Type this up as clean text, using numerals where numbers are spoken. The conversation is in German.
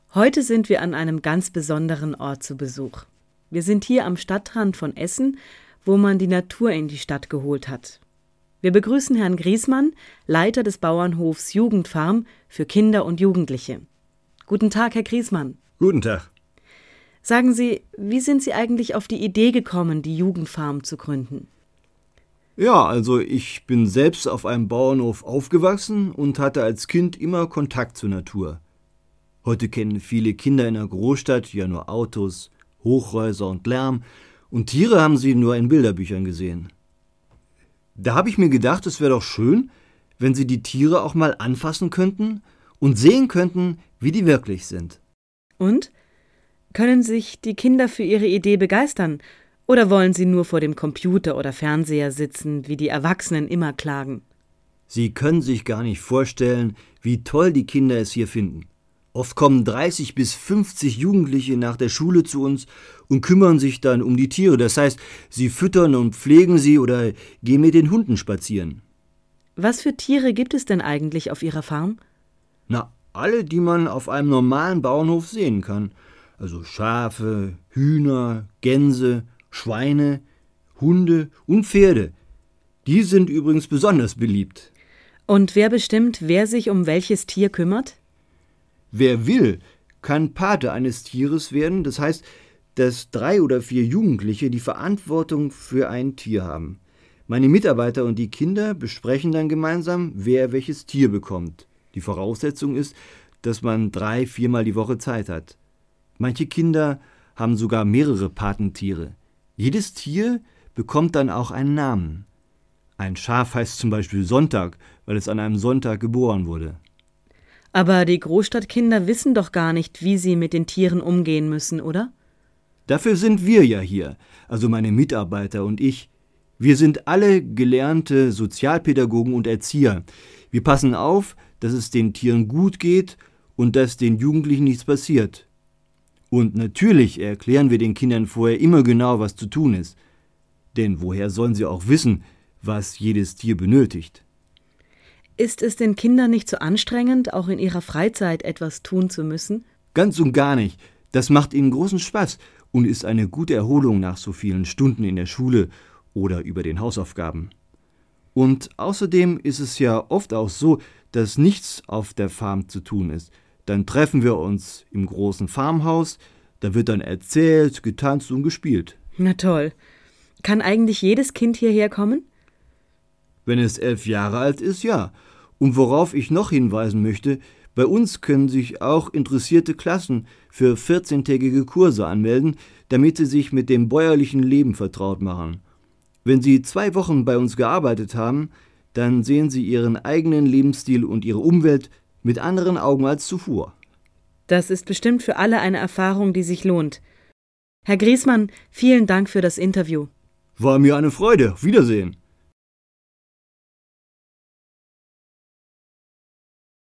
Heute sind wir an einem ganz besonderen Ort zu Besuch. Wir sind hier am Stadtrand von Essen, wo man die Natur in die Stadt geholt hat. Wir begrüßen Herrn Griesmann, Leiter des Bauernhofs Jugendfarm für Kinder und Jugendliche. Guten Tag, Herr Griesmann. Guten Tag. Sagen Sie, wie sind Sie eigentlich auf die Idee gekommen, die Jugendfarm zu gründen? Ja, also ich bin selbst auf einem Bauernhof aufgewachsen und hatte als Kind immer Kontakt zur Natur. Heute kennen viele Kinder in der Großstadt ja nur Autos, Hochhäuser und Lärm, und Tiere haben sie nur in Bilderbüchern gesehen. Da habe ich mir gedacht, es wäre doch schön, wenn sie die Tiere auch mal anfassen könnten und sehen könnten, wie die wirklich sind. Und? Können sich die Kinder für ihre Idee begeistern? Oder wollen sie nur vor dem Computer oder Fernseher sitzen, wie die Erwachsenen immer klagen? Sie können sich gar nicht vorstellen, wie toll die Kinder es hier finden. Oft kommen 30 bis 50 Jugendliche nach der Schule zu uns und kümmern sich dann um die Tiere. Das heißt, sie füttern und pflegen sie oder gehen mit den Hunden spazieren. Was für Tiere gibt es denn eigentlich auf Ihrer Farm? Na, alle, die man auf einem normalen Bauernhof sehen kann. Also Schafe, Hühner, Gänse, Schweine, Hunde und Pferde. Die sind übrigens besonders beliebt. Und wer bestimmt, wer sich um welches Tier kümmert? Wer will, kann Pate eines Tieres werden. Das heißt, dass 3 oder 4 Jugendliche die Verantwortung für ein Tier haben. Meine Mitarbeiter und die Kinder besprechen dann gemeinsam, wer welches Tier bekommt. Die Voraussetzung ist, dass man 3-4 Mal die Woche Zeit hat. Manche Kinder haben sogar mehrere Patentiere. Jedes Tier bekommt dann auch einen Namen. Ein Schaf heißt zum Beispiel Sonntag, weil es an einem Sonntag geboren wurde. Aber die Großstadtkinder wissen doch gar nicht, wie sie mit den Tieren umgehen müssen, oder? Dafür sind wir ja hier, also meine Mitarbeiter und ich. Wir sind alle gelernte Sozialpädagogen und Erzieher. Wir passen auf, dass es den Tieren gut geht und dass den Jugendlichen nichts passiert. Und natürlich erklären wir den Kindern vorher immer genau, was zu tun ist. Denn woher sollen sie auch wissen, was jedes Tier benötigt? Ist es den Kindern nicht so anstrengend, auch in ihrer Freizeit etwas tun zu müssen? Ganz und gar nicht. Das macht ihnen großen Spaß und ist eine gute Erholung nach so vielen Stunden in der Schule oder über den Hausaufgaben. Und außerdem ist es ja oft auch so, dass nichts auf der Farm zu tun ist. Dann treffen wir uns im großen Farmhaus, da wird dann erzählt, getanzt und gespielt. Na toll. Kann eigentlich jedes Kind hierher kommen? Wenn es 11 Jahre alt ist, ja. Und worauf ich noch hinweisen möchte, bei uns können sich auch interessierte Klassen für 14-tägige Kurse anmelden, damit sie sich mit dem bäuerlichen Leben vertraut machen. Wenn sie 2 Wochen bei uns gearbeitet haben, dann sehen sie ihren eigenen Lebensstil und ihre Umwelt mit anderen Augen als zuvor. Das ist bestimmt für alle eine Erfahrung, die sich lohnt. Herr Griesmann, vielen Dank für das Interview. War mir eine Freude. Auf Wiedersehen.